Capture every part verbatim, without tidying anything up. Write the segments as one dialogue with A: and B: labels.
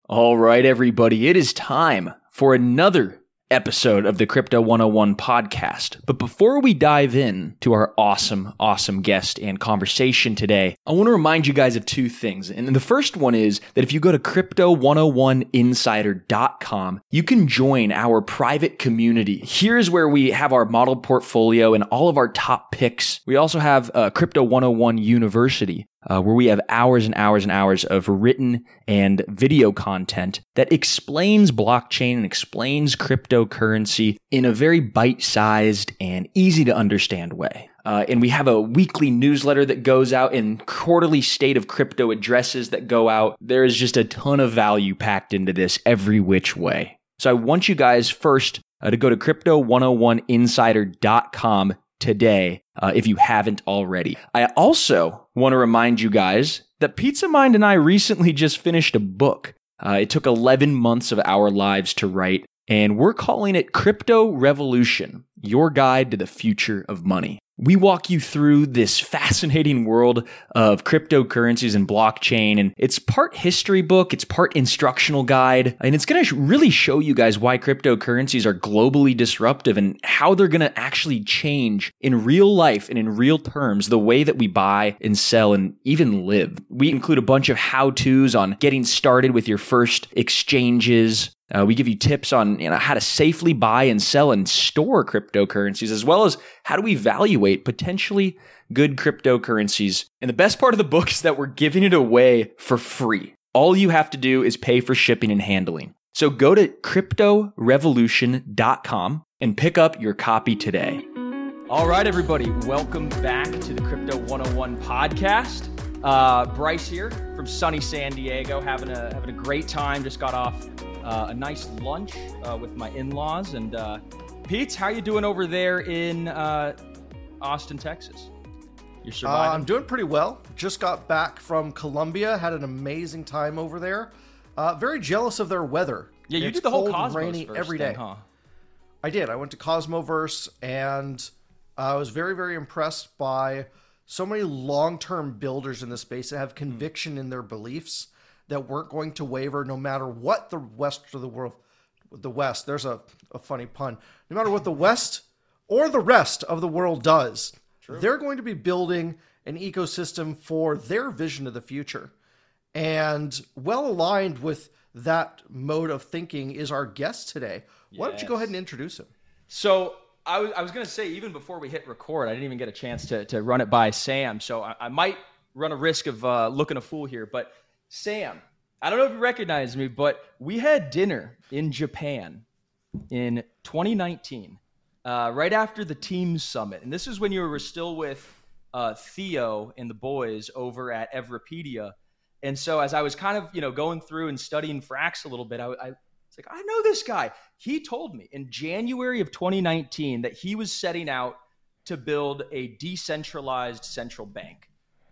A: All right, everybody, it is time for another episode of the Crypto one oh one podcast. But before we dive in to our awesome, awesome guest and conversation today, I want to remind you guys of two things. And the first one is that if you go to crypto one oh one insider dot com, you can join our private community. Here's where we have our model portfolio and all of our top picks. We also have uh, Crypto one oh one University, Uh, where we have hours and hours and hours of written and video content that explains blockchain and explains cryptocurrency in a very bite-sized and easy to understand way. Uh, and we have a weekly newsletter that goes out and quarterly state of crypto addresses that go out. There is just a ton of value packed into this every which way. So I want you guys first uh, to go to crypto one oh one insider dot com today, uh, if you haven't already. I also want to remind you guys that Pizza Mind and I recently just finished a book. Uh, it took eleven months of our lives to write, and we're calling it Crypto Revolution, Your Guide to the Future of Money. We walk you through this fascinating world of cryptocurrencies and blockchain, and it's part history book, it's part instructional guide, and it's going to really show you guys why cryptocurrencies are globally disruptive and how they're going to actually change in real life and in real terms the way that we buy and sell and even live. We include a bunch of how-tos on getting started with your first exchanges. Uh, we give you tips on you know how to safely buy and sell and store cryptocurrencies, as well as how to evaluate potentially good cryptocurrencies. And the best part of the book is that we're giving it away for free. All you have to do is pay for shipping and handling. So go to crypto revolution dot com and pick up your copy today. All right, everybody, welcome back to the Crypto one oh one podcast. Uh, Bryce here from sunny San Diego, having a having a great time. Just got off Uh, a nice lunch uh, with my in-laws. And uh, Pete, how you doing over there in uh, Austin, Texas? You're surviving?
B: Uh, I'm doing pretty well. Just got back from Colombia. Had an amazing time over there. Uh, very jealous of their weather.
A: Yeah, you
B: it's
A: did the whole
B: cold
A: Cosmos
B: and rainy every day.
A: Thing, huh?
B: I did. I went to Cosmoverse, and I was very, very impressed by so many long-term builders in the space that have conviction in their beliefs, that weren't going to waver no matter what the West of the world, the West, there's a, a funny pun, no matter what the West or the rest of the world does, True. They're going to be building an ecosystem for their vision of the future. And well aligned with that mode of thinking is our guest today. Why yes. don't you go ahead and introduce him?
A: So I was, I was going to say, even before we hit record, I didn't even get a chance to, to run it by Sam. So I, I might run a risk of uh, looking a fool here, but Sam, I don't know if you recognize me, but we had dinner in Japan in twenty nineteen, uh, right after the Teams Summit. And this is when you were still with uh, Theo and the boys over at Everipedia. And so as I was kind of, you know, going through and studying Frax a little bit, I, I was like, I know this guy. He told me in January of twenty nineteen that he was setting out to build a decentralized central bank.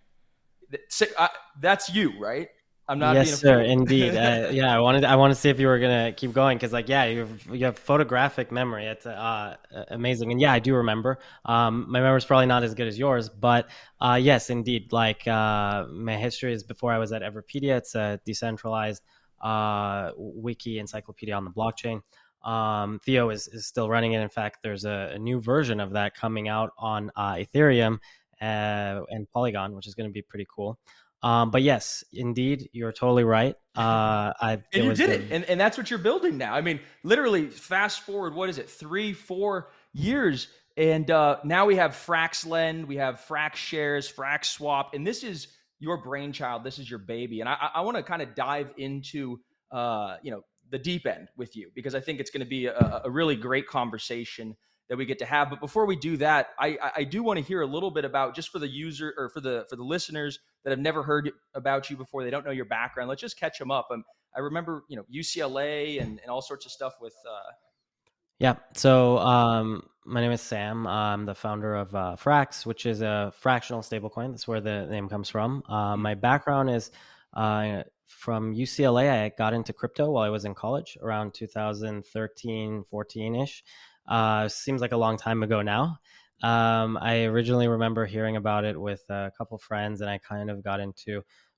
A: That's you, right? I'm not
C: yes,
A: being
C: sir. Indeed. uh, yeah, I wanted. I want to see if you were gonna keep going because, like, yeah, you have, you have photographic memory. It's uh, amazing, and yeah, I do remember. Um, my memory is probably not as good as yours, but uh, yes, indeed. Like, uh, my history is before I was at Everipedia. It's a decentralized uh, wiki encyclopedia on the blockchain. Um, Theo is is still running it. In fact, there's a, a new version of that coming out on uh, Ethereum uh, and Polygon, which is going to be pretty cool. Um, but yes, indeed, you're totally right. Uh, I
A: and you did it, and and that's what you're building now. I mean, literally, fast forward, what is it, three, four years, and uh, now we have FraxLend, we have Frax Shares, Frax Swap, and this is your brainchild. This is your baby, and I I want to kind of dive into uh you know the deep end with you because I think it's going to be a, a really great conversation that we get to have. But before we do that, I, I do want to hear a little bit about, just for the user or for the for the listeners that have never heard about you before, they don't know your background. Let's just catch them up. Um, I remember, you know, U C L A and, and all sorts of stuff with. Uh...
C: Yeah. So um, my name is Sam. I'm the founder of uh, Frax, which is a fractional stablecoin. That's where the name comes from. Uh, my background is uh, from U C L A. I got into crypto while I was in college around two thousand thirteen, fourteen ish. Uh, seems like a long time ago now. Um, I originally remember hearing about it with a couple friends, and I kind of got into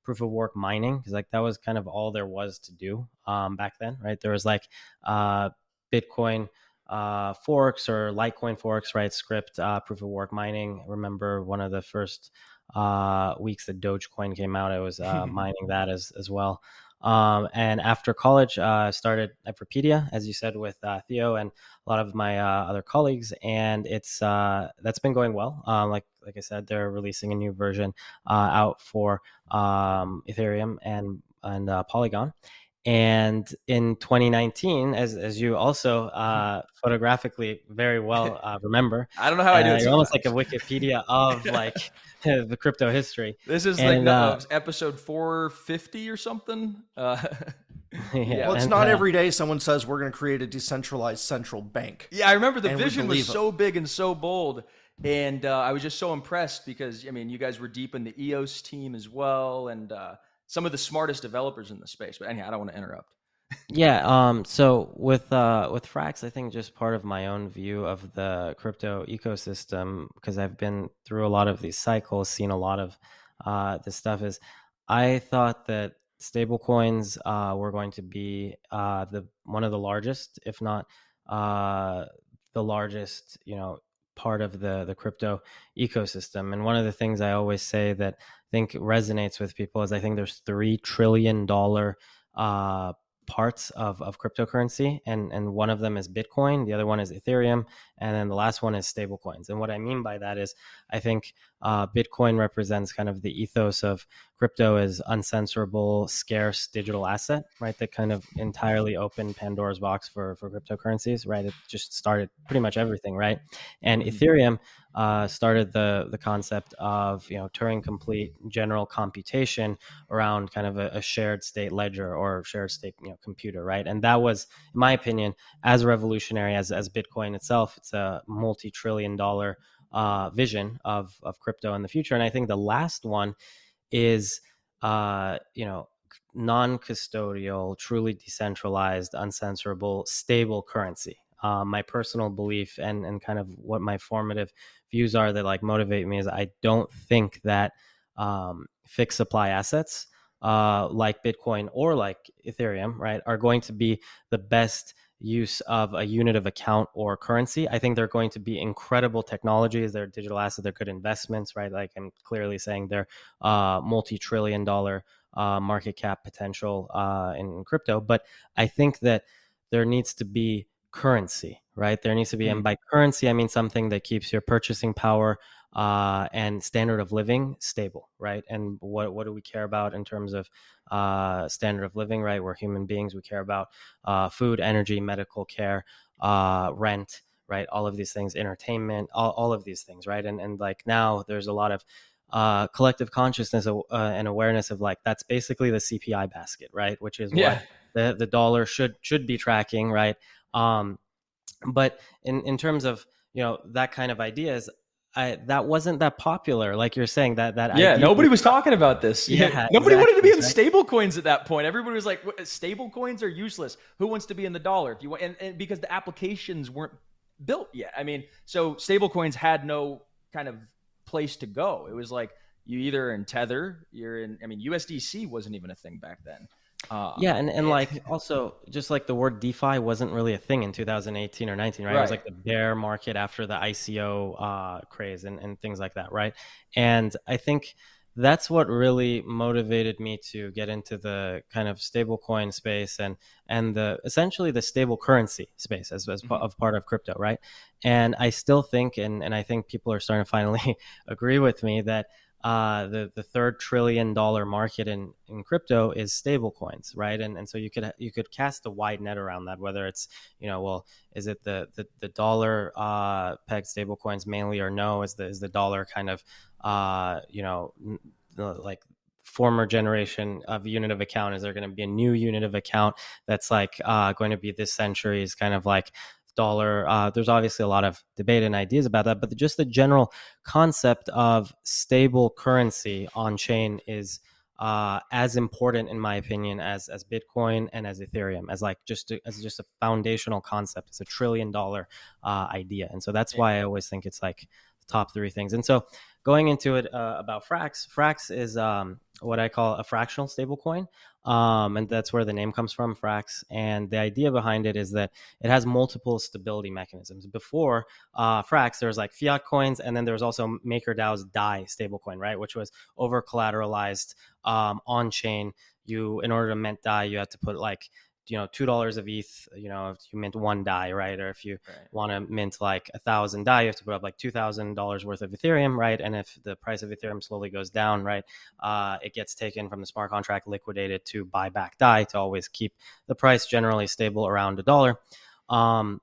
C: proof of work mining, because like that was kind of all there was to do um, back then, right? There was like uh, Bitcoin uh, forks or Litecoin forks, right? Script uh, proof of work mining. I remember one of the first uh, weeks that Dogecoin came out, I was uh, mining that as as well. Um, and after college, uh, I started Everpedia, as you said, with uh, Theo and a lot of my uh, other colleagues, and it's uh, that's been going well. Um, like like I said, they're releasing a new version uh, out for um, Ethereum and and uh, Polygon. And in twenty nineteen, as as you also uh, photographically very well uh, remember,
A: I don't know how I do
C: uh,
A: it.
C: You're almost like a Wikipedia of like the crypto history.
A: This is
C: And,
A: like
C: uh,
A: uh, episode four fifty or something. Uh,
C: yeah,
B: Well, it's
C: and,
B: not
C: uh,
B: every day someone says we're going to create a decentralized central bank.
A: yeah, I remember the
B: And we
A: vision was
B: believe it.
A: so big and so bold. And uh, I was just so impressed because, I mean, you guys were deep in the E O S team as well. And uh, some of the smartest developers in the space. But anyhow, I don't want to interrupt.
C: Yeah. Um. So with uh with Frax, I think just part of my own view of the crypto ecosystem, because I've been through a lot of these cycles, seen a lot of uh this stuff, is I thought that stablecoins uh were going to be uh the one of the largest, if not uh the largest, you know, part of the the crypto ecosystem. And one of the things I always say that I think resonates with people is I think there's three trillion dollar uh parts of, of cryptocurrency, and and one of them is Bitcoin, the other one is Ethereum, and then the last one is stablecoins. And what I mean by that is I think uh, Bitcoin represents kind of the ethos of crypto as uncensorable, scarce digital asset, right? That kind of entirely opened Pandora's box for for cryptocurrencies, right? It just started pretty much everything, right? And Ethereum uh, started the the concept of, you know, Turing complete general computation around kind of a, a shared state ledger or shared state, you know, computer, right? And that was, in my opinion, as revolutionary as as Bitcoin itself. It's a multi-trillion dollar uh, vision of of crypto in the future. And I think the last one is, uh, you know, non-custodial, truly decentralized, uncensorable, stable currency. Um, my personal belief and and kind of what my formative views are that like motivate me is I don't think that um, fixed supply assets uh, like Bitcoin or like Ethereum, right, are going to be the best use of a unit of account or currency. I think they're going to be incredible technologies. They're digital assets. They're good investments, right? Like I'm clearly saying they're uh, multi-trillion dollar uh, market cap potential uh, in crypto. But I think that there needs to be currency, right? There needs to be, mm-hmm. and by currency, I mean something that keeps your purchasing power uh, and standard of living stable, right? And what what do we care about in terms of uh, standard of living, right? We're human beings. We care about uh, food, energy, medical care, uh, rent, right? All of these things, entertainment, all, all of these things, right? And and like now there's a lot of uh, collective consciousness uh, and awareness of like, that's basically the C P I basket, right? Which is yeah. what the, the dollar should should be tracking, right? Um, but in, in terms of, you know, that kind of ideas, I, that wasn't that popular. Like you're saying that, that
A: yeah,
C: idea
A: nobody was talking about this.
C: Yeah,
A: yeah nobody
C: exactly,
A: wanted to be in
C: right?
A: stable coins at that point. Everybody was like, stable coins are useless. Who wants to be in the dollar? If you want, and, and because the applications weren't built yet. I mean, so stable coins had no kind of place to go. It was like, you either in Tether, you're in, I mean, U S D C wasn't even a thing back then. Uh,
C: yeah, and, and like also just like the word DeFi wasn't really a thing in two thousand eighteen or nineteen, right? right. It was like the bear market after the I C O uh, craze and, and things like that, right? And I think that's what really motivated me to get into the kind of stablecoin space and and the essentially the stable currency space as, as mm-hmm. of part of crypto, right? And I still think, and, and I think people are starting to finally agree with me that Uh, the the third trillion dollar market in, in crypto is stable coins, right? And and so you could you could cast a wide net around that, whether it's, you know, well, is it the the, the dollar uh, pegged stable coins mainly, or no? Is the is the dollar kind of uh, you know, like former generation of unit of account? Is there going to be a new unit of account that's like uh, going to be this century's kind of like dollar? Uh, there's obviously a lot of debate and ideas about that, but the, just the general concept of stable currency on chain is uh, as important, in my opinion, as as Bitcoin and as Ethereum, as like just a, as just a foundational concept. It's a trillion dollar uh, idea, and so that's why I always think it's like top three things. And so going into it uh, about Frax, Frax is um, what I call a fractional stablecoin. Um, and that's where the name comes from, Frax. And the idea behind it is that it has multiple stability mechanisms. Before uh, Frax, there was like fiat coins, and then there was also MakerDAO's D A I stablecoin, right, which was over collateralized um, on chain. You, in order to mint D A I, you had to put like you know, two dollars of E T H, you know, if you mint one D A I, right? Or if you right. want to mint like a thousand D A I, you have to put up like two thousand dollars worth of Ethereum, right? And if the price of Ethereum slowly goes down, right, uh, it gets taken from the smart contract, liquidated to buy back D A I to always keep the price generally stable around a dollar. Um,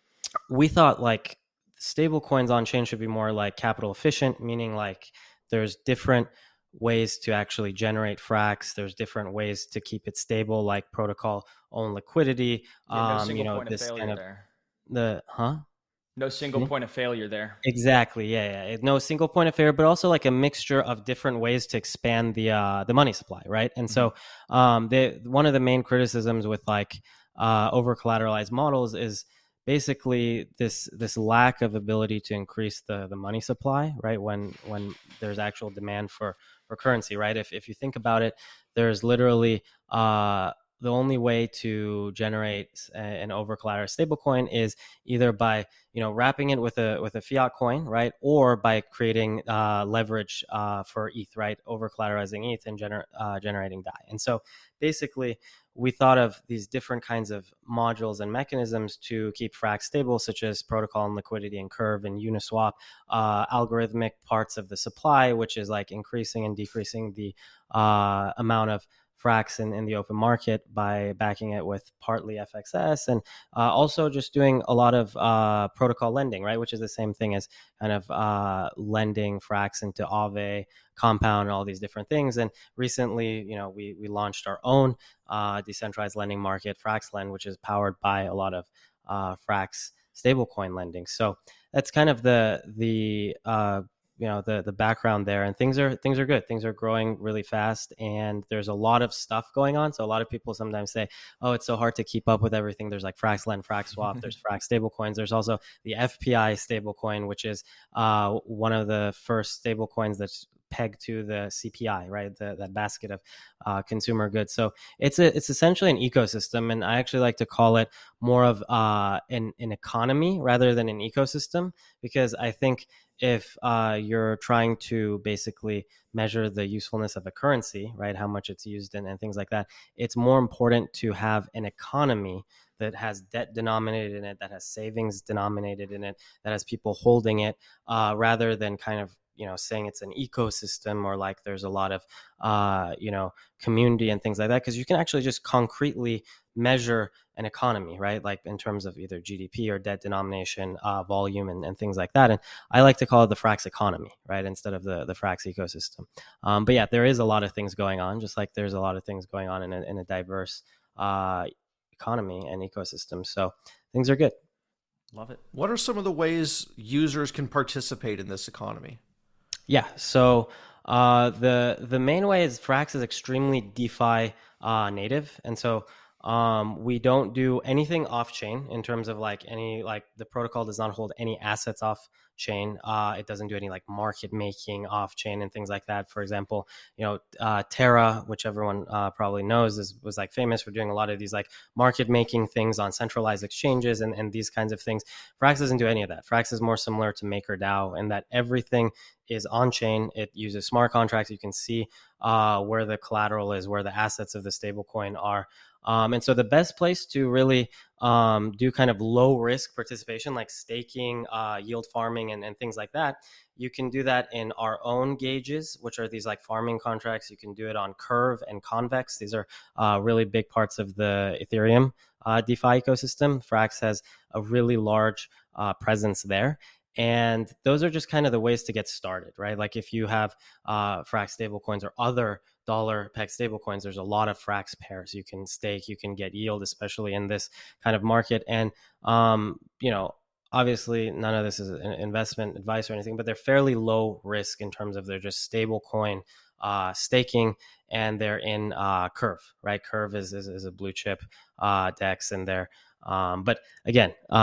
C: we thought like stable coins on chain should be more like capital efficient, meaning like there's different ways to actually generate Frax. There's different ways to keep it stable, like protocol own liquidity.
A: Yeah, no
C: um,
A: single
C: you know,
A: point
C: this
A: of failure
C: kind of
A: there.
C: The huh?
A: No single
C: Mm-hmm.
A: point of failure there.
C: Exactly. Yeah, yeah. No single point of failure, but also like a mixture of different ways to expand the uh, the money supply, right? And mm-hmm. so, um, the one of the main criticisms with like uh, over collateralized models is basically this this lack of ability to increase the the money supply, right? When when there's actual demand for for currency, right? If if you think about it, there's literally uh, the only way to generate an over collateralized stablecoin is either by you know wrapping it with a with a fiat coin, right, or by creating uh, leverage uh, for E T H, right, over collateralizing E T H and gener- uh, generating D A I. And so basically, we thought of these different kinds of modules and mechanisms to keep Frax stable, such as protocol and liquidity and Curve and Uniswap, uh, algorithmic parts of the supply, which is like increasing and decreasing the uh, amount of Frax in, in the open market by backing it with partly F X S, and uh, also just doing a lot of uh, protocol lending, right, which is the same thing as kind of uh, lending Frax into Aave, Compound, and all these different things. And recently, you know, we we launched our own uh, decentralized lending market, FraxLend, which is powered by a lot of uh, Frax stablecoin lending. So that's kind of the the uh, you know the the background there, and things are things are good. Things are growing really fast, and there's a lot of stuff going on. So a lot of people sometimes say, "Oh, it's so hard to keep up with everything." There's like FraxLend, FraxSwap, there's Frax stablecoins. There's also the F P I stablecoin, which is uh, one of the first stablecoins that's pegged to the C P I, right? The, that basket of uh, consumer goods. So it's a, it's essentially an ecosystem, and I actually like to call it more of uh, an an economy rather than an ecosystem, because I think if uh, you're trying to basically measure the usefulness of a currency, right, how much it's used and, and things like that, it's more important to have an economy that has debt denominated in it, that has savings denominated in it, that has people holding it, uh, rather than kind of, you know, saying it's an ecosystem or like there's a lot of, uh, you know, community and things like that. Because you can actually just concretely measure an economy, right? Like in terms of either G D P or debt denomination, uh, volume, and, and things like that. And I like to call it the Frax economy, right, instead of the the Frax ecosystem. Um, but yeah, there is a lot of things going on, just like there's a lot of things going on in a, in a diverse uh, economy and ecosystem. So things are good.
A: Love it.
B: What are some of the ways users can participate in this economy?
C: Yeah, so uh, the the main way is Frax is extremely DeFi uh, native, and so um, we don't do anything off chain in terms of like any like the protocol does not hold any assets off chain. Uh, it doesn't do any like market making off chain and things like that. For example, you know, uh, Terra, which everyone uh, probably knows, is was like famous for doing a lot of these like market making things on centralized exchanges and, and these kinds of things. Frax doesn't do any of that. Frax is more similar to MakerDAO in that everything is on chain. It uses smart contracts. You can see uh, where the collateral is, where the assets of the stablecoin are. Um, and so the best place to really um, do kind of low risk participation, like staking, uh, yield farming, and, and things like that, you can do that in our own gauges, which are these like farming contracts. You can do it on Curve and Convex. These are uh, really big parts of the Ethereum uh, DeFi ecosystem. Frax has a really large uh, presence there. And those are just kind of the ways to get started, right? Like if you have uh, Frax stablecoins or other dollar peg stablecoins, there's a lot of Frax pairs you can stake, you can get yield, especially in this kind of market. And, um, you know, obviously none of this is an investment advice or anything, but they're fairly low risk in terms of they're just stablecoin uh, staking, and they're in uh, Curve, right? Curve is, is, is a blue chip uh, DEX, and they're, um, but again, um,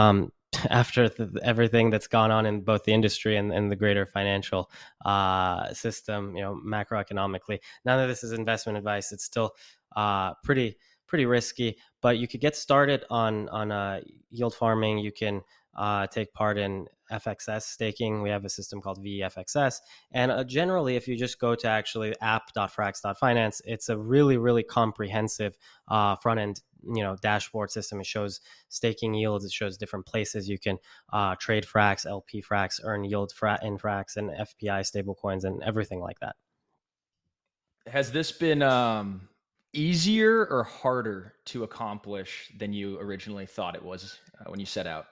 C: after th- everything that's gone on in both the industry and, and the greater financial uh, system, you know, macroeconomically. None of this is investment advice. It's still uh, pretty pretty risky, but you could get started on on uh, yield farming. You can uh, take part in F X S staking. We have a system called V E F X S. And uh, generally, if you just go to actually app dot frax dot finance, it's a really, really comprehensive uh, front end, you know, dashboard system. It shows staking yields. It shows different places you can uh, trade Frax, L P Frax, earn yield fra- in Frax, and F P I stablecoins, and everything like that.
A: Has this been um, easier or harder to accomplish than you originally thought it was uh, when you set out?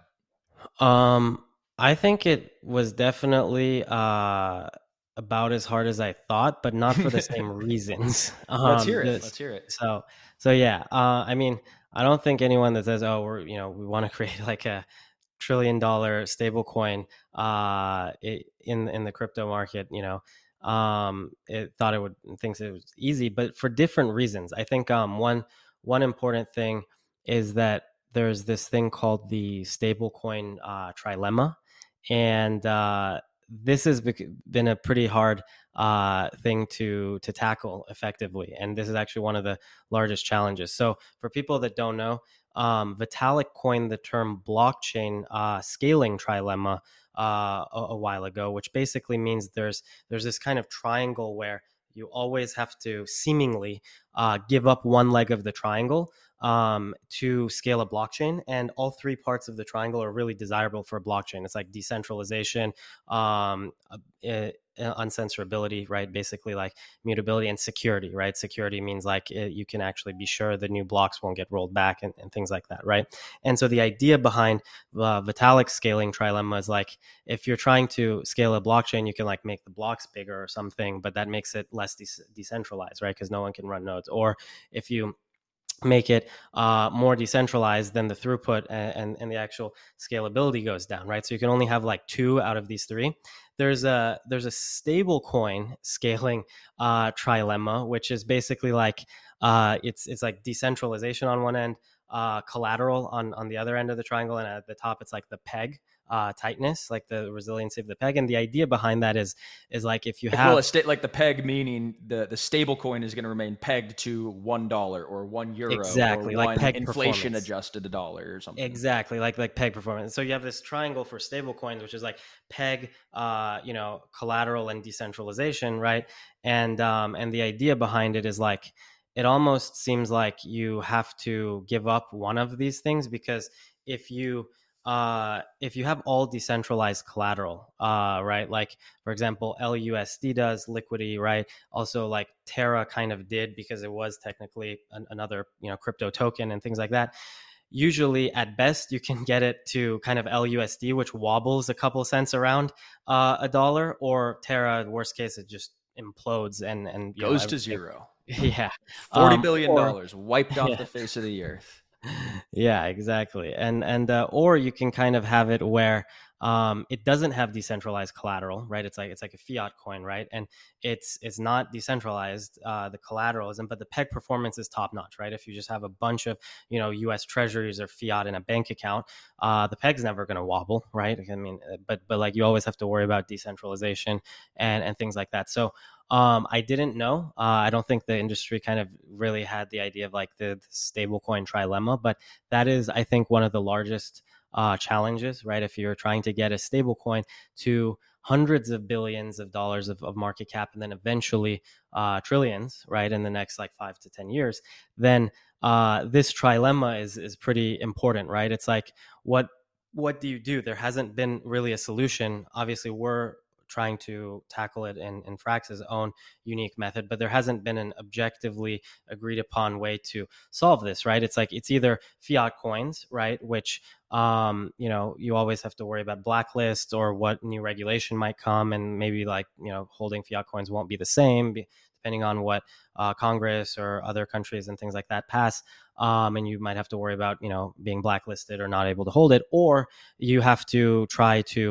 C: Um, I think it was definitely uh, about as hard as I thought, but not for the same reasons. Um,
A: Let's hear it.
C: this-
A: Let's hear it.
C: So, so yeah. Uh, I mean, I don't think anyone that says, "Oh, we're you know we want to create like a trillion dollar stable coin uh, it, in in the crypto market," you know, um, it thought it would thinks it was easy, but for different reasons. I think um, one one important thing is that there's this thing called the stablecoin uh, trilemma, and uh, this has bec- been a pretty hard uh, thing to to tackle effectively, and this is actually one of the largest challenges. So, for people that don't know, um, Vitalik coined the term blockchain uh, scaling trilemma uh, a, a while ago, which basically means there's there's this kind of triangle where you always have to seemingly uh, give up one leg of the triangle um, to scale a blockchain. And all three parts of the triangle are really desirable for a blockchain. It's like decentralization, um, uh, uncensorability, right? Basically like mutability, and security, right? Security means like it, you can actually be sure the new blocks won't get rolled back, and, and things like that, right? And so the idea behind uh, Vitalik scaling trilemma is like, if you're trying to scale a blockchain, you can like make the blocks bigger or something, but that makes it less de- decentralized, right? Because no one can run nodes. Or if you make it uh, more decentralized, then the throughput and, and, and the actual scalability goes down, right? So you can only have like two out of these three. There's a there's a stable coin scaling uh, trilemma, which is basically like uh, it's it's like decentralization on one end, uh, collateral on on the other end of the triangle, and at the top it's like the peg uh, tightness, like the resiliency of the peg. And the idea behind that is is like if you
A: Like,
C: have
A: well, a sta- like the peg, meaning the the stable coin is going to remain pegged to one dollar or one euro,
C: Exactly,
A: or
C: like
A: one
C: peg
A: inflation
C: performance.
A: adjusted a dollar or something.
C: Exactly, like like peg performance. So you have this triangle for stable coins, which is like peg, uh, you know, collateral and decentralization, right? And um, and the idea behind it is like it almost seems like you have to give up one of these things, because if you uh, if you have all decentralized collateral, uh, right? Like for example, L U S D does, Liquidity, right? Also, like Terra kind of did, because it was technically an, another you know crypto token and things like that. Usually at best you can get it to kind of L U S D, which wobbles a couple cents around uh, a dollar, or Terra, worst case, it just implodes and and you
A: Goes
C: know,
A: to zero.
C: yeah,
A: Forty
C: um,
A: billion
C: or
A: dollars wiped off
C: yeah.
A: the face of the earth.
C: Yeah, exactly. And and uh, or you can kind of have it where um, it doesn't have decentralized collateral, right? It's like it's like a fiat coin, right? And it's it's not decentralized. Uh, the collateral isn't, but the peg performance is top notch, right? If you just have a bunch of you know U S treasuries or fiat in a bank account, uh, the peg's never going to wobble, right? I mean, but but like you always have to worry about decentralization and and things like that. So. Um, I didn't know. Uh, I don't think the industry kind of really had the idea of like the, the stablecoin trilemma, but that is, I think, one of the largest uh, challenges, right? If you're trying to get a stablecoin to hundreds of billions of dollars of, of market cap, and then eventually uh, trillions, right, in the next like five to ten years, then uh, this trilemma is is pretty important, right? It's like what what do you do? There hasn't been really a solution. Obviously, we're trying to tackle it in, in Frax's own unique method, but there hasn't been an objectively agreed upon way to solve this, right? It's like it's either fiat coins, right, which um, you know, you always have to worry about blacklists or what new regulation might come, and maybe like you know, holding fiat coins won't be the same depending on what uh, Congress or other countries and things like that pass. Um, and you might have to worry about you know being blacklisted or not able to hold it, or you have to try to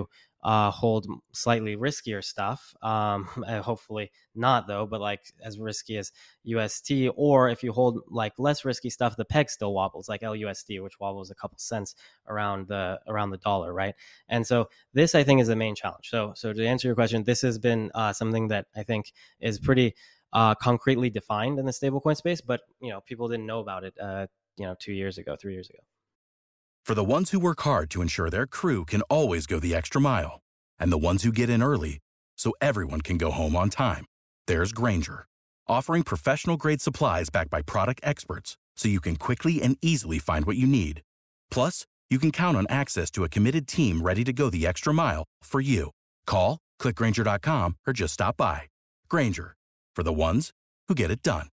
C: uh, hold slightly riskier stuff. Um, hopefully not though, but like as risky as U S T, or if you hold like less risky stuff, the peg still wobbles, like L U S D, which wobbles a couple cents around the around the dollar, right? And so this, I think, is the main challenge. So, so to answer your question, this has been uh, something that I think is pretty uh, concretely defined in the stablecoin space, but you know, people didn't know about it, uh, you know, two years ago, three years ago.
D: For the ones who work hard to ensure their crew can always go the extra mile, and the ones who get in early so everyone can go home on time, there's Grainger, offering professional-grade supplies backed by product experts so you can quickly and easily find what you need. Plus, you can count on access to a committed team ready to go the extra mile for you. Call, click Grainger dot com, or just stop by. Grainger, for the ones who get it done.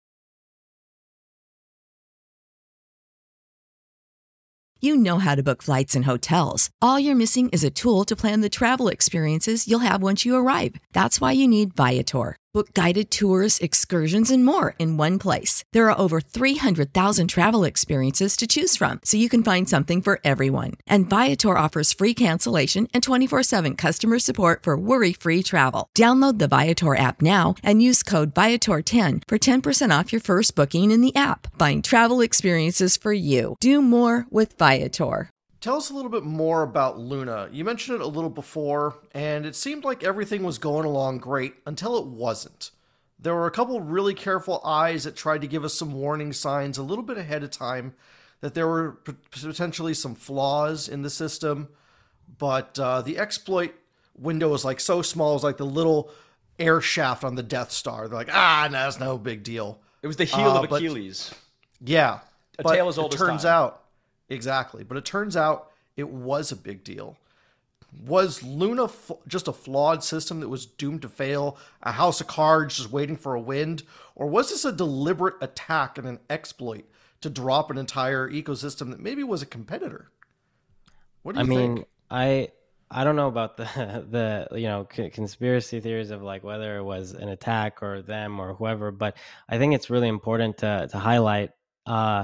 E: You know how to book flights and hotels. All you're missing is a tool to plan the travel experiences you'll have once you arrive. That's why you need Viator. Book guided tours, excursions, and more in one place. There are over three hundred thousand travel experiences to choose from, so you can find something for everyone. And Viator offers free cancellation and twenty-four seven customer support for worry-free travel. Download the Viator app now and use code Viator ten for ten percent off your first booking in the app. Find travel experiences for you. Do more with Viator.
B: Tell us a little bit more about Luna. You mentioned it a little before, and it seemed like everything was going along great until it wasn't. There were a couple really careful eyes that tried to give us some warning signs a little bit ahead of time that there were p- potentially some flaws in the system, but uh, the exploit window was like so small, it was like the little air shaft on the Death Star. They're like, ah, no, that's no big deal.
A: It was the heel
B: uh,
A: of
B: but,
A: Achilles.
B: Yeah.
A: A
B: but
A: tale as old
B: it
A: as
B: turns
A: time.
B: out, exactly, but it turns out it was a big deal. Was Luna f- just a flawed system that was doomed to fail, a house of cards just waiting for a wind, or was this a deliberate attack and an exploit to drop an entire ecosystem that maybe was a competitor? What do you
C: I mean,
B: think?
C: I I don't know about the the you know c- conspiracy theories of like whether it was an attack or them or whoever, but I think it's really important to to highlight. Uh,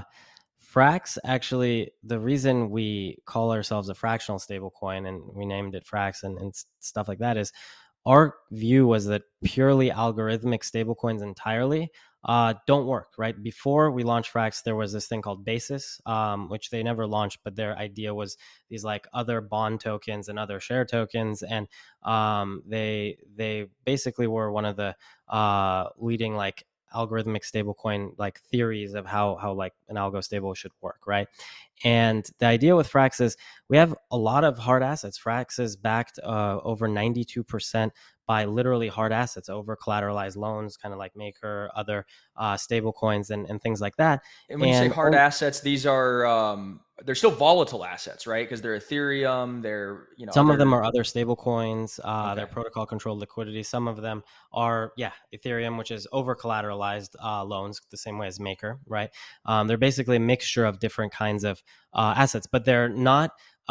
C: Frax, actually, the reason we call ourselves a fractional stablecoin and we named it Frax and, and stuff like that is our view was that purely algorithmic stablecoins entirely uh, don't work, right? Before we launched Frax, there was this thing called Basis, um, which they never launched, but their idea was these like other bond tokens and other share tokens. And um, they they basically were one of the uh, leading like algorithmic stablecoin like theories of how how like an algo stable should work, right? And the idea with Frax is we have a lot of hard assets. Frax is backed uh, over ninety-two percent by literally hard assets, over collateralized loans, kind of like Maker, other uh, stable coins and, and things like that.
A: And when
C: and
A: you say hard
C: oh,
A: assets, these are um, they're still volatile assets, right? Because they're Ethereum, they're you know
C: some
A: other...
C: of them are other stable coins. Uh,
A: okay.
C: They're protocol controlled liquidity. Some of them are yeah Ethereum, which is over collateralized uh, loans, the same way as Maker, right? Um, they're basically a mixture of different kinds of uh, assets, but they're not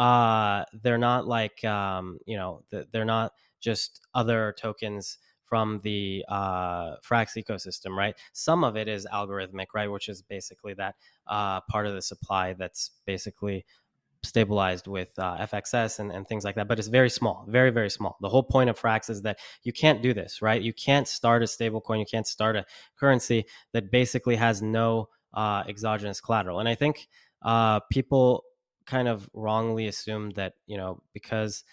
C: uh, they're not like um, you know they're not just other tokens from the uh, Frax ecosystem, right? Some of it is algorithmic, right? Which is basically that uh, part of the supply that's basically stabilized with uh, F X S and, and things like that. But it's very small, very, very small. The whole point of Frax is that you can't do this, right? You can't start a stable coin. You can't start a currency that basically has no uh, exogenous collateral. And I think uh, people kind of wrongly assume that, you know, because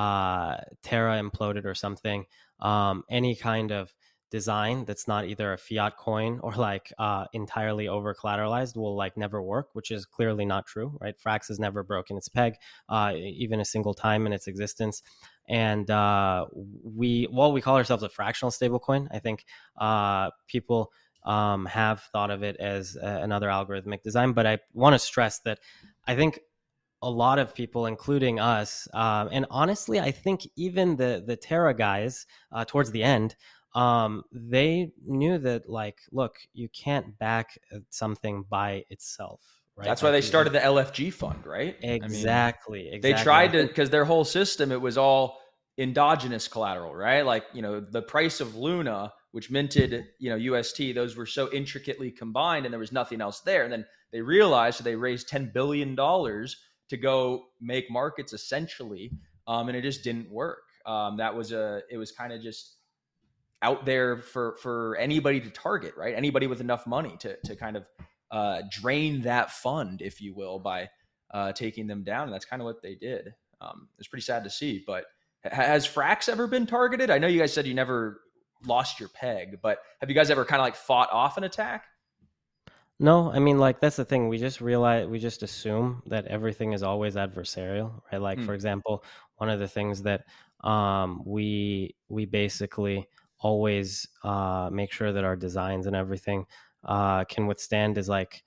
C: uh Terra imploded or something, um any kind of design that's not either a fiat coin or like uh entirely over collateralized will like never work, which is clearly not true, right? Frax has never broken its peg uh even a single time in its existence. And uh we while we call ourselves a fractional stablecoin, I think uh people um have thought of it as uh, another algorithmic design, but I want to stress that I think a lot of people, including us, um, and honestly, I think even the the Terra guys uh, towards the end, um, they knew that, like, look, you can't back something by itself, right?
A: That's why
C: like,
A: they started the L F G fund, right?
C: Exactly.
A: I mean,
C: exactly.
A: They tried to, because their whole system, it was all endogenous collateral, right? Like, you know, the price of Luna, which minted, you know, U S T, those were so intricately combined and there was nothing else there. And then they realized, so they raised ten billion dollars to go make markets essentially, um, and it just didn't work. Um, that was a, it was kind of just out there for, for anybody to target, right? Anybody with enough money to, to kind of uh, drain that fund, if you will, by uh, taking them down. And that's kind of what they did. Um, it's pretty sad to see, but has Frax ever been targeted? I know you guys said you never lost your peg, but have you guys ever kind of like fought off an attack?
C: No, I mean, like, that's the thing. We just realize, we just assume that everything is always adversarial, right? Like,
A: Mm.
C: for example, one of the things that um, we we basically always uh, make sure that our designs and everything uh, can withstand is like,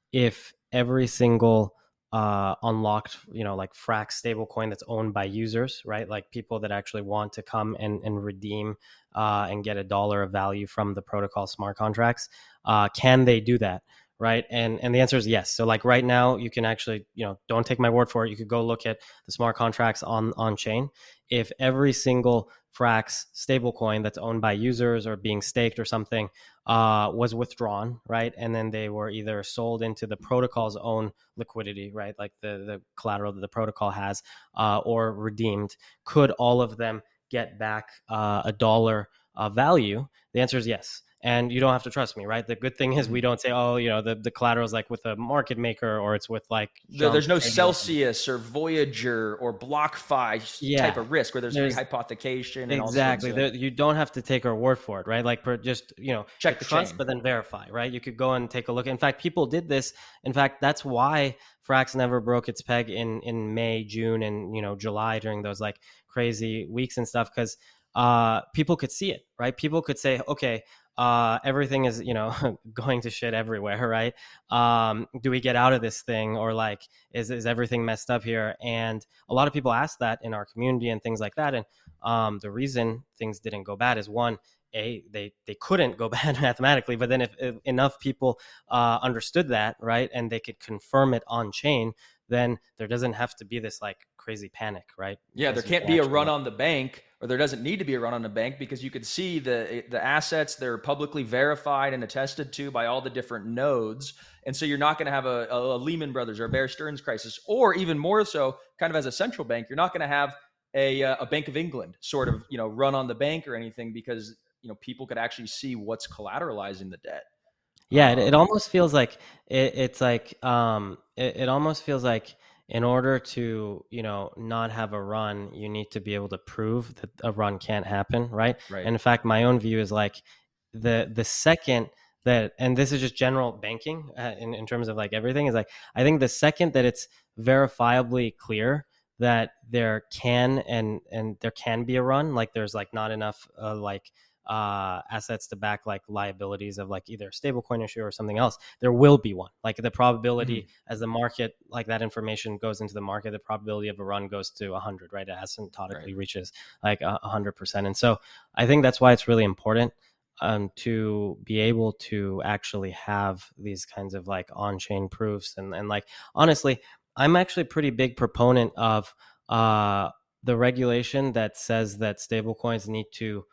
C: if every single uh, unlocked, you know, like Frax stablecoin that's owned by users, right? Like people that actually want to come and, and redeem uh, and get a dollar of value from the protocol smart contracts, uh, can they do that? Right. And and the answer is yes. So like right now you can actually, you know, don't take my word for it. You could go look at the smart contracts on, on chain. If every single Frax stablecoin that's owned by users or being staked or something uh, was withdrawn, right? And then they were either sold into the protocol's own liquidity, right? Like the, the collateral that the protocol has, uh, or redeemed, could all of them get back uh, a dollar of value? The answer is yes. And you don't have to trust me, right? The good thing is we don't say, oh, you know, the, the collateral is like with a market maker or it's with like...
A: There, there's no Celsius or Voyager or BlockFi
C: yeah.
A: type of risk where there's, there's hypothecation. And
C: exactly.
A: all sorts of...
C: there, you don't have to take our word for it, right? Like per, just, you know,
A: check the
C: trust,
A: chain.
C: But then verify, right? You could go and take a look. In fact, people did this. In fact, that's why Frax never broke its peg in, in May, June, and, you know, July during those like crazy weeks and stuff, because uh, people could see it, right? People could say, okay, uh, everything is, you know, going to shit everywhere, right? Um, do we get out of this thing, or like, is, is everything messed up here? And a lot of people ask that in our community and things like that. And um, the reason things didn't go bad is one, A, they, they couldn't go bad mathematically, but then if, if enough people uh, understood that, right, and they could confirm it on chain, then there doesn't have to be this like crazy panic, right?
A: Yeah, there can't be a run on the bank, or there doesn't need to be a run on the bank, because you could see the the assets, they're publicly verified and attested to by all the different nodes. And so you're not going to have a, a Lehman Brothers or a Bear Stearns crisis, or even more so, kind of as a central bank, you're not going to have a a Bank of England sort of, you know, run on the bank or anything, because, you know, people could actually see what's collateralizing the debt.
C: Yeah, it, it almost feels like it, it's like um, it, it almost feels like in order to, you know, not have a run, you need to be able to prove that a run can't happen, right?
A: Right.
C: And in fact, my own view is like the the second that, and this is just general banking uh, in in terms of like everything, is like I think the second that it's verifiably clear that there can and and there can be a run, like there's like not enough uh, like uh assets to back like liabilities of like either a stablecoin issue or something else, there will be one. Like the probability mm-hmm. as the market, like that information goes into the market, the probability of a run goes to one hundred, right? It asymptotically right. reaches like one hundred percent. And so I think that's why it's really important um to be able to actually have these kinds of like on-chain proofs. And and like honestly, I'm actually a pretty big proponent of uh the regulation that says that stablecoins need to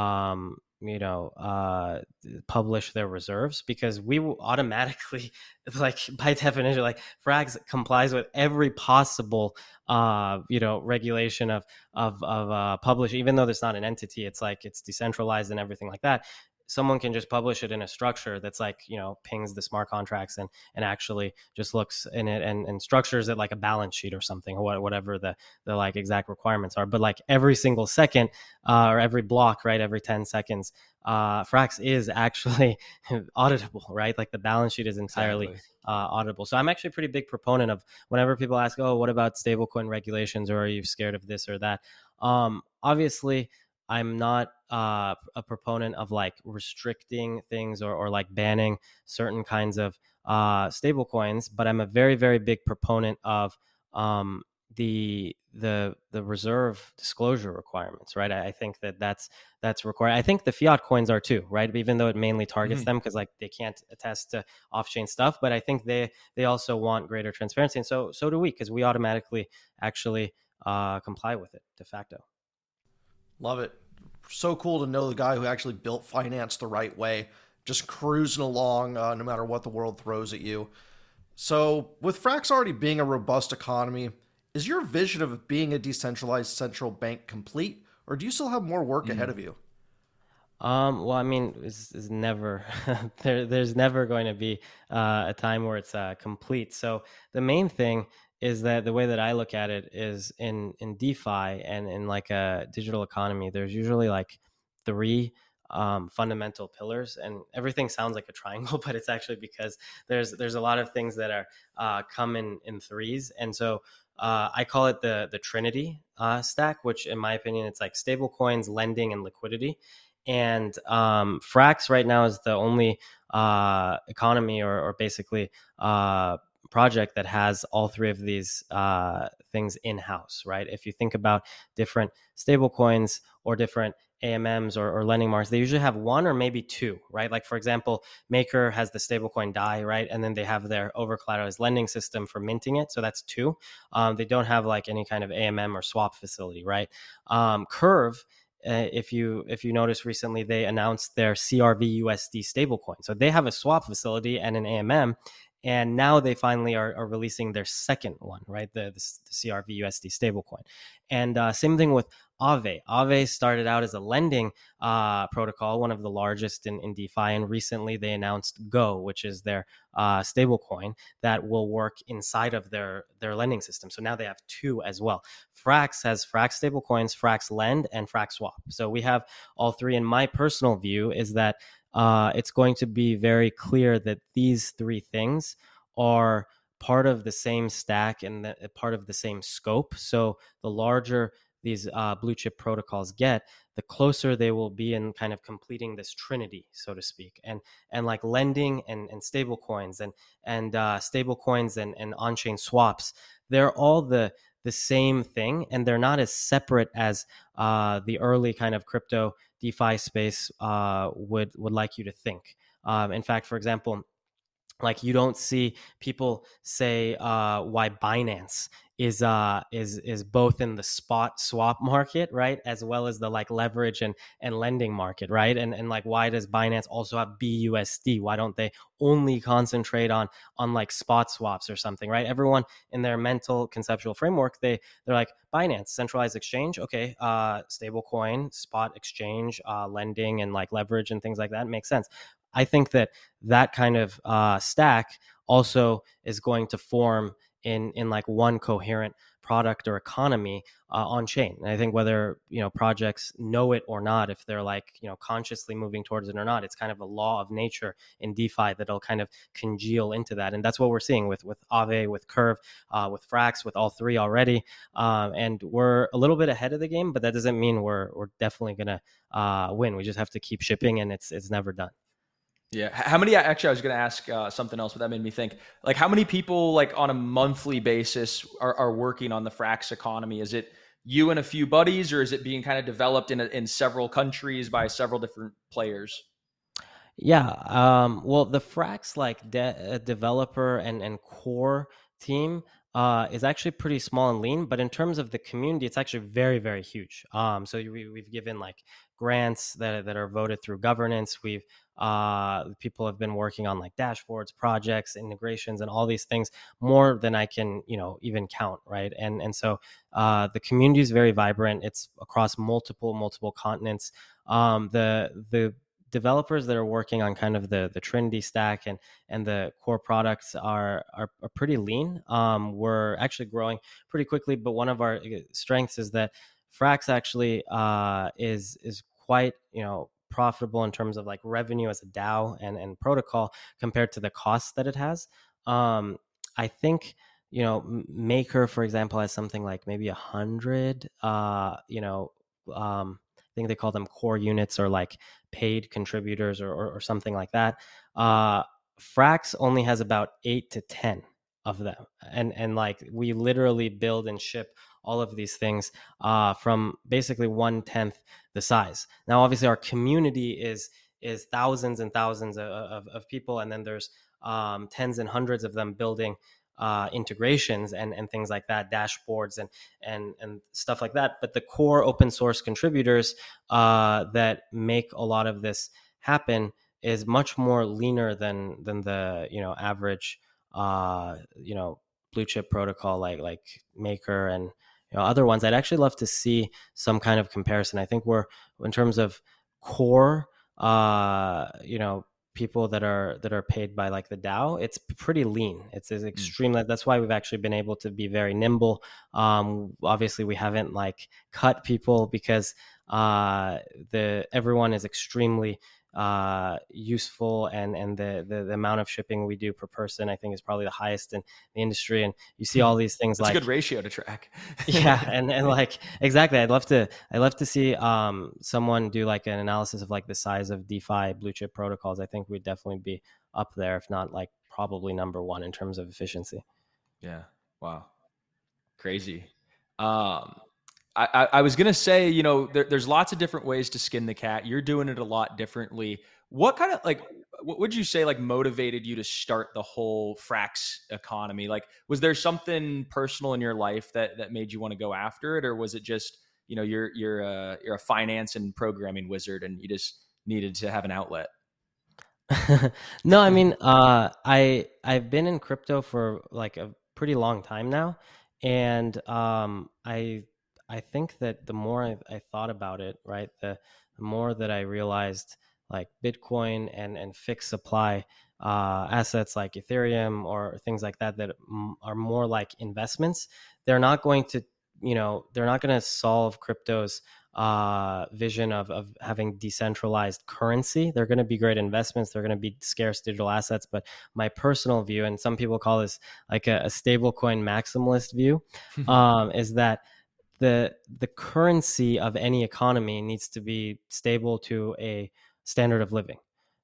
C: um you know uh publish their reserves, because we will automatically, like by definition, like Frax complies with every possible uh you know regulation of of of uh publish, even though there's not an entity, it's like it's decentralized and everything like that. Someone can just publish it in a structure that's like, you know, pings the smart contracts and and actually just looks in it and, and structures it like a balance sheet or something, or whatever the the like exact requirements are. But like every single second uh, or every block, right, every ten seconds, uh, Frax is actually auditable, right? Like the balance sheet is entirely exactly. uh, auditable. So I'm actually a pretty big proponent of, whenever people ask, oh, what about stablecoin regulations, or are you scared of this or that? Um, obviously, I'm not uh, a proponent of like restricting things or, or like banning certain kinds of uh, stable coins, but I'm a very, very big proponent of um, the the the reserve disclosure requirements, right? I, I think that that's that's required. I think the fiat coins are too, right? Even though it mainly targets mm-hmm. them, because like they can't attest to off-chain stuff, but I think they they also want greater transparency, and so so do we, because we automatically actually uh, comply with it de facto.
B: Love it. So cool to know the guy who actually built finance the right way, just cruising along uh, no matter what the world throws at you. So with Frax already being a robust economy, is your vision of being a decentralized central bank complete, or do you still have more work
A: Mm.
B: ahead of you?
C: Um, well, I mean, it's, it's never there. There's never going to be uh, a time where it's uh, complete. So the main thing is that the way that I look at it is in in DeFi and in like a digital economy, there's usually like three um, fundamental pillars, and everything sounds like a triangle, but it's actually because there's there's a lot of things that are uh, come in in threes, and so. Uh, I call it the the Trinity uh, stack, which, in my opinion, it's like stable coins, lending, and liquidity. And um, Frax right now is the only uh, economy or, or basically uh, project that has all three of these uh, things in house, right? If you think about different stable coins or different A M Ms or, or lending markets, they usually have one or maybe two, right? Like, for example, Maker has the stablecoin D A I, right? And then they have their over collateralized lending system for minting it. So that's two. Um, they don't have like any kind of A M M or swap facility, right? Um, Curve, uh, if you if you notice recently, they announced their C R V U S D stablecoin. So they have a swap facility and an A M M. And now they finally are, are releasing their second one, right? The, the, the C R V U S D stablecoin. And uh, same thing with Aave. Aave started out as a lending uh, protocol, one of the largest in, in DeFi. And recently they announced Go, which is their uh, stablecoin that will work inside of their, their lending system. So now they have two as well. Frax has Frax stablecoins, Frax Lend, and Frax Swap. So we have all three. And my personal view is that uh, it's going to be very clear that these three things are part of the same stack and the, part of the same scope. So the larger these uh, blue chip protocols get, the closer they will be in kind of completing this trinity, so to speak. And and like lending and, and stable coins and and uh, stable coins and, and on-chain swaps, they're all the the same thing, and they're not as separate as uh, the early kind of crypto DeFi space uh, would would like you to think. Um, in fact, for example, like you don't see people say uh, why Binance is uh, is is both in the spot swap market, right, as well as the like leverage and and lending market, right? And and like why does Binance also have B U S D? Why don't they only concentrate on on like spot swaps or something, right? Everyone in their mental conceptual framework, they they're like Binance, centralized exchange, okay, uh, stable coin, spot exchange, uh, lending, and like leverage and things like that makes sense. I think that that kind of uh, stack also is going to form in in like one coherent product or economy uh, on chain. And I think whether you know projects know it or not, if they're like you know consciously moving towards it or not, it's kind of a law of nature in DeFi that'll kind of congeal into that. And that's what we're seeing with with Aave, with Curve, uh, with Frax, with all three already. Um, and we're a little bit ahead of the game, but that doesn't mean we're we're definitely gonna uh, win. We just have to keep shipping, and it's it's never done.
A: Yeah. How many, actually, I was going to ask uh, something else, but that made me think, like, how many people, like, on a monthly basis are, are working on the Frax economy? Is it you and a few buddies, or is it being kind of developed in, a, in several countries by several different players?
C: Yeah. Um, well, the Frax, like, de- developer and, and core team uh, is actually pretty small and lean, but in terms of the community, it's actually very, very huge. Um, so we, we've given, like, grants that, that are voted through governance. We've Uh, people have been working on like dashboards, projects, integrations, and all these things more than I can, you know, even count, right? And and so uh, the community is very vibrant. It's across multiple multiple continents. Um, the the developers that are working on kind of the the Trinity stack and and the core products are are, are pretty lean. Um, we're actually growing pretty quickly, but one of our strengths is that Frax actually uh, is is quite, you know, profitable in terms of like revenue as a DAO and, and protocol compared to the costs that it has. Um, I think, you know, Maker, for example, has something like maybe a hundred, uh, you know, um, I think they call them core units or like paid contributors or, or, or something like that. Uh, Frax only has about eight to ten of them. And, and like we literally build and ship all of these things uh, from basically one tenth the size. Now, obviously, our community is is thousands and thousands of, of, of people, and then there's um, tens and hundreds of them building uh, integrations and, and things like that, dashboards and and and stuff like that. But the core open source contributors uh, that make a lot of this happen is much more leaner than than the you know average uh, you know blue chip protocol like like Maker and you know, other ones. I'd actually love to see some kind of comparison. I think we're, in terms of core, uh, you know, people that are that are paid by like the DAO, it's pretty lean. It's, it's extreme. Mm. That's why we've actually been able to be very nimble. Um, obviously, we haven't like cut people because uh, the everyone is extremely uh useful, and and the, the the amount of shipping we do per person, I think, is probably the highest in the industry. And you see all these things. That's like
A: a good ratio to track.
C: yeah, and and like exactly, I'd love to I'd love to see um someone do like an analysis of like the size of DeFi blue chip protocols. I think we'd definitely be up there, if not like probably number one in terms of efficiency.
A: Yeah. Wow. Crazy. Um I, I was going to say, you know, there, there's lots of different ways to skin the cat. You're doing it a lot differently. What kind of like, what would you say like motivated you to start the whole Frax economy? Like, was there something personal in your life that, that made you want to go after it? Or was it just, you know, you're, you're a, you're a finance and programming wizard and you just needed to have an outlet?
C: No, I mean, uh, I, I've been in crypto for like a pretty long time now. And um, I, I think that the more I, I thought about it, right, the, the more that I realized like Bitcoin and, and fixed supply uh, assets like Ethereum or things like that, that m- are more like investments, they're not going to, you know, they're not going to solve crypto's uh, vision of, of having decentralized currency. They're going to be great investments. They're going to be scarce digital assets. But my personal view, and some people call this like a, a stablecoin maximalist view, um, is that the the currency of any economy needs to be stable to a standard of living.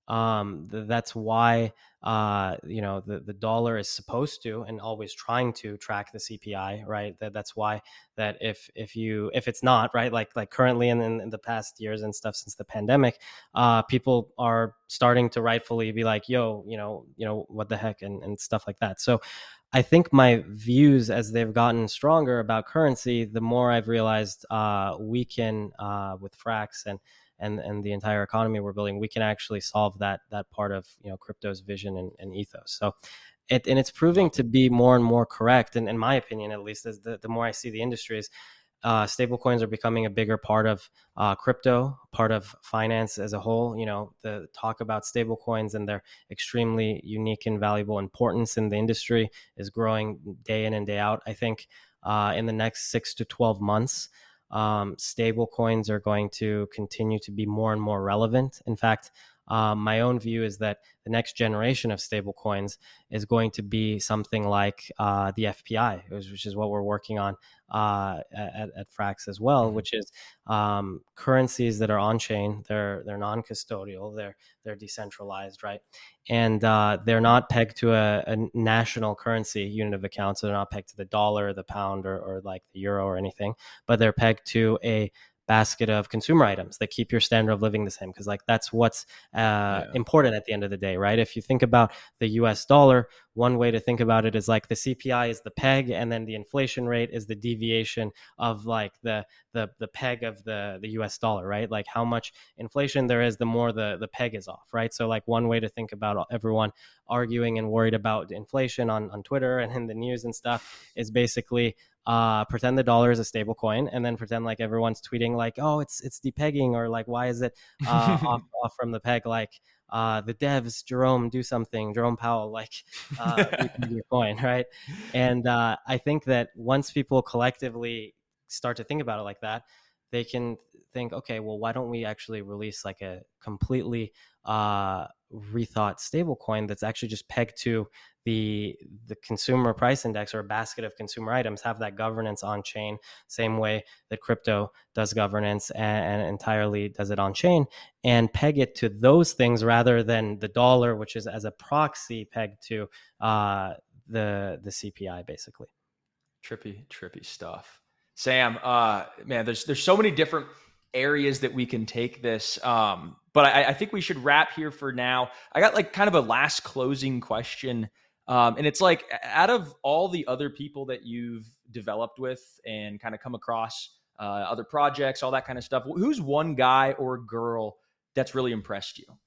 C: Um, th- that's why uh, you know the, the dollar is supposed to and always trying to track the C P I, right? That that's why that if if you if it's not right, like like currently in, in, in the past years and stuff since the pandemic, uh, people are starting to rightfully be like, yo, you know, you know what the heck, and, and stuff like that. So I think my views as they've gotten stronger about currency, the more I've realized uh, we can, uh, with Frax and and and the entire economy we're building, we can actually solve that that part of you know crypto's vision and, and ethos. So, it and it's proving to be more and more correct. And in my opinion, at least, as the, the more I see the industry is, uh, stablecoins are becoming a bigger part of uh, crypto, part of finance as a whole. You know, the talk about stablecoins and their extremely unique and valuable importance in the industry is growing day in and day out. I think uh, in the next six to twelve months, um, stablecoins are going to continue to be more and more relevant. In fact, um, my own view is that the next generation of stablecoins is going to be something like uh, the F P I, which is what we're working on uh, at, at Frax as well, which is um, currencies that are on chain. They're they're non-custodial. They're they're decentralized, right? And uh, they're not pegged to a, a national currency unit of account. So they're not pegged to the dollar, the pound, or, or like the euro or anything. But they're pegged to a basket of consumer items that keep your standard of living the same, because like that's what's uh, yeah. important at the end of the day, right? If you think about the U S dollar, one way to think about it is like the C P I is the peg, and then the inflation rate is the deviation of like the the the peg of the the U S dollar, right? Like how much inflation there is, the more the the peg is off, right? So like one way to think about everyone arguing and worried about inflation on on Twitter and in the news and stuff is basically Uh, pretend the dollar is a stable coin, and then pretend like everyone's tweeting like, oh, it's it's depegging, or like, why is it uh, off, off from the peg? Like uh, the devs, Jerome, do something, Jerome Powell, like uh, your coin, right? And uh, I think that once people collectively start to think about it like that, they can think, okay, well, why don't we actually release like a completely uh, rethought stable coin that's actually just pegged to the the consumer price index, or a basket of consumer items, have that governance on chain, same way that crypto does governance and, and entirely does it on chain, and peg it to those things rather than the dollar, which is as a proxy pegged to uh, the the C P I, basically.
A: Trippy, trippy stuff. Sam, uh, man, there's there's so many different areas that we can take this. Um, but I, I think we should wrap here for now. I got like kind of a last closing question. Um, and it's like, out of all the other people that you've developed with and kind of come across uh, other projects, all that kind of stuff, who's one guy or girl that's really impressed you?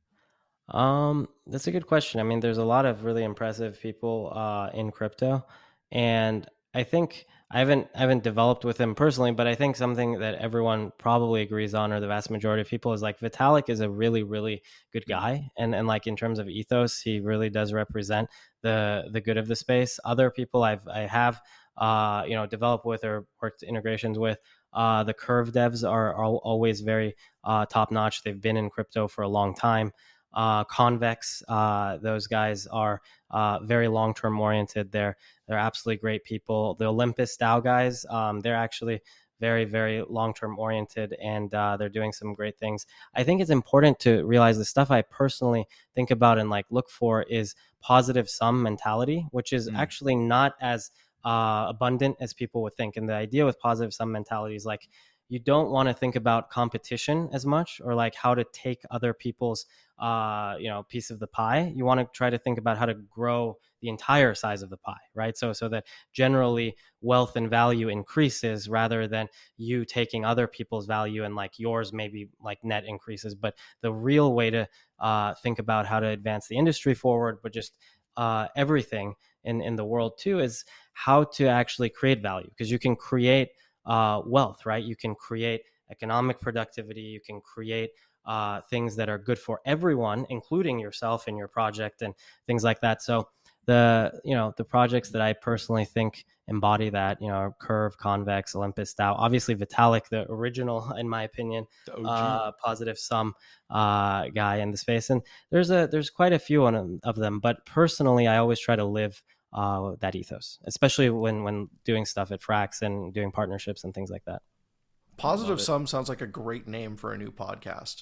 C: Um, that's a good question. I mean, there's a lot of really impressive people uh, in crypto, and I think I haven't I haven't developed with him personally, but I think something that everyone probably agrees on, or the vast majority of people, is like Vitalik is a really, really good guy. And and like in terms of ethos, he really does represent the the good of the space. Other people I've I have uh, you know, developed with or worked integrations with, uh, the Curve devs are, are always very uh, top notch. They've been in crypto for a long time. Uh, Convex, uh, those guys are uh, very long-term oriented. They're they're absolutely great people. The Olympus DAO guys, um, they're actually very, very long-term oriented, and uh, they're doing some great things. I think it's important to realize the stuff I personally think about and like look for is positive sum mentality, which is mm. actually not as uh, abundant as people would think. And the idea with positive sum mentality is like, you don't want to think about competition as much, or like how to take other people's, uh, you know, piece of the pie. You want to try to think about how to grow the entire size of the pie, right? So, so that generally wealth and value increases rather than you taking other people's value and like yours maybe like net increases. But the real way to uh, think about how to advance the industry forward, but just uh, everything in, in the world too, is how to actually create value, because you can create Uh, wealth, right? You can create economic productivity. You can create uh, things that are good for everyone, including yourself and your project and things like that. So the, you know, the projects that I personally think embody that, you know, are Curve, Convex, Olympus DAO, obviously Vitalik, the original, in my opinion, uh, positive sum uh, guy in the space. And there's a, there's quite a few of them, but personally, I always try to live uh, that ethos, especially when, when doing stuff at Frax and doing partnerships and things like that.
B: Positive Sum sounds like a great name for a new podcast.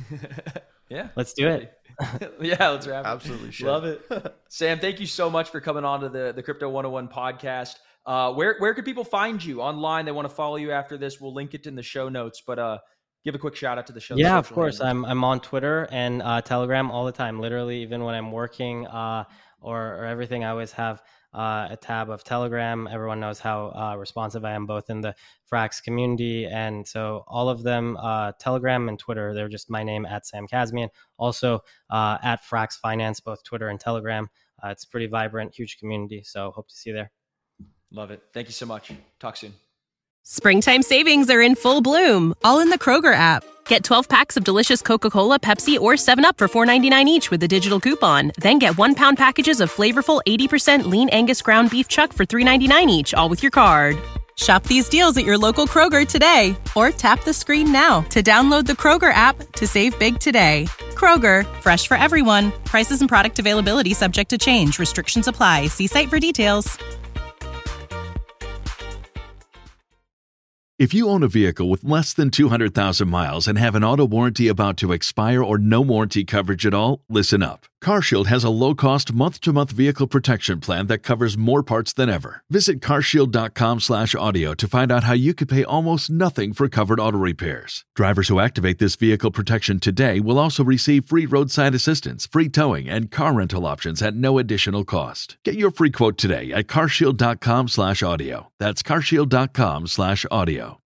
A: Yeah.
C: Let's do it.
A: Yeah, let's wrap it.
B: Absolutely should.
A: Love it. Sam, thank you so much for coming on to the, the Crypto one oh one podcast. Uh, where, where could people find you online? They want to follow you after this. We'll link it in the show notes, but uh, give a quick shout out to the show.
C: Yeah, of course. Handles. I'm I'm on Twitter and uh, Telegram all the time. Literally, even when I'm working uh, or, or everything, I always have uh, a tab of Telegram. Everyone knows how uh, responsive I am, both in the Frax community, and so all of them, uh, Telegram and Twitter, they're just my name, at Sam Kazemian. Also uh, at Frax Finance, both Twitter and Telegram. Uh, it's pretty vibrant, huge community. So hope to see you there.
A: Love it. Thank you so much. Talk soon.
F: Springtime savings are in full bloom, all in the Kroger app. Get twelve packs of delicious Coca-Cola, Pepsi, or seven up for four ninety-nine each with a digital coupon. Then get one pound packages of flavorful eighty percent lean Angus ground beef chuck for three ninety-nine each, all with your card. Shop these deals at your local Kroger today, or tap the screen now to download the Kroger app to save big today. Kroger, fresh for everyone. Prices and product availability subject to change. Restrictions apply. See site for details.
G: If you own a vehicle with less than two hundred thousand miles and have an auto warranty about to expire or no warranty coverage at all, listen up. CarShield has a low-cost month-to-month vehicle protection plan that covers more parts than ever. Visit carshield.com slash audio to find out how you could pay almost nothing for covered auto repairs. Drivers who activate this vehicle protection today will also receive free roadside assistance, free towing, and car rental options at no additional cost. Get your free quote today at carshield.com slash audio. That's carshield.com slash audio.